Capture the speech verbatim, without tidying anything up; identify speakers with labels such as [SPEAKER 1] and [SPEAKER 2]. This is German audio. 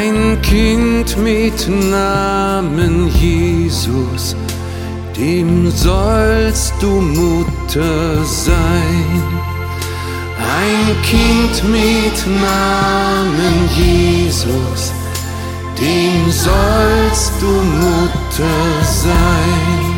[SPEAKER 1] Ein Kind mit Namen Jesus, dem sollst du Mutter sein. Ein Kind mit Namen Jesus, dem sollst du Mutter sein.